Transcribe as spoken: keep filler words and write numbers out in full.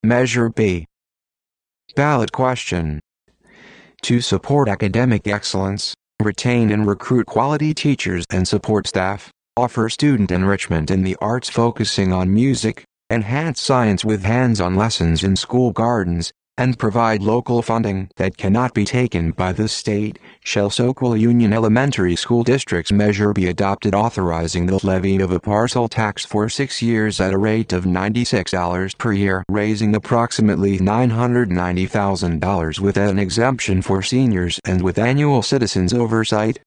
Measure B. Ballot question. To support academic excellence, retain and recruit quality teachers and support staff, offer student enrichment in the arts focusing on music, enhance science with hands-on lessons in school gardens, and provide local funding that cannot be taken by the state, shall Soquel Union Elementary School District's Measure be adopted authorizing the levy of a parcel tax for six years at a rate of ninety-six dollars per year, raising approximately nine hundred ninety thousand dollars with an exemption for seniors and with annual citizens oversight.